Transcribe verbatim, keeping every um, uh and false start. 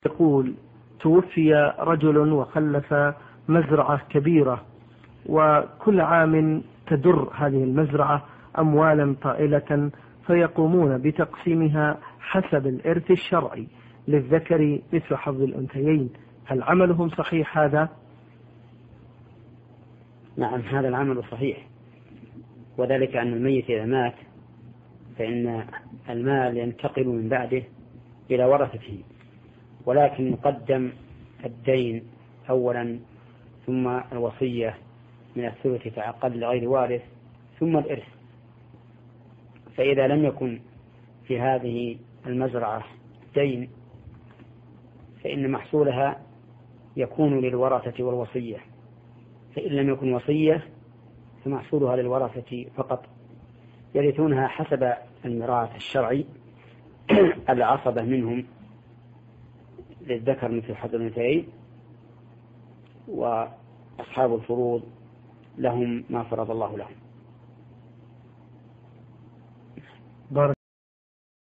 يقول: توفي رجل وخلف مزرعة كبيرة، وكل عام تدر هذه المزرعة أموالا طائلة، فيقومون بتقسيمها حسب الإرث الشرعي للذكر مثل حظ الأنثيين، هل عملهم صحيح هذا؟ نعم، هذا العمل صحيح، وذلك أن الميت إذا مات فإن المال ينتقل من بعده إلى ورثته، ولكن يقدم الدين أولا ثم الوصية من الثلث فأقل لغير وارث ثم الإرث. فإذا لم يكن في هذه المزرعة دين فإن محصولها يكون للورثة والوصية، فإن لم يكن وصية فمحصولها للورثة فقط، يرثونها حسب الميراث الشرعي. العصبة منهم للذكر مثل حظ الأنثيين، وأصحاب الفروض لهم ما فرض الله لهم.